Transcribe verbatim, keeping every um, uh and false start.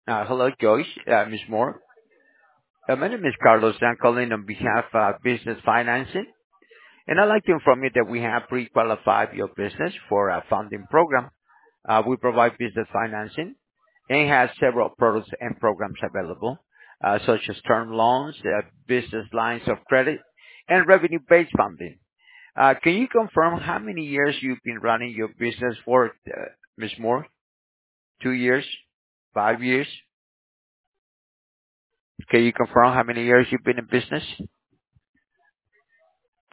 Uh, hello, Joyce, uh, Miz Moore. Uh, my name is Carlos. I'm calling on behalf of Business Financing, and I'd like to inform you that we have pre-qualified your business for a funding program. Uh, we provide business financing and has several products and programs available, uh, such as term loans, uh, business lines of credit, and revenue-based funding. Uh, can you confirm how many years you've been running your business for, uh, Miz Moore? Two years? Five years? Can you confirm how many years you've been in business?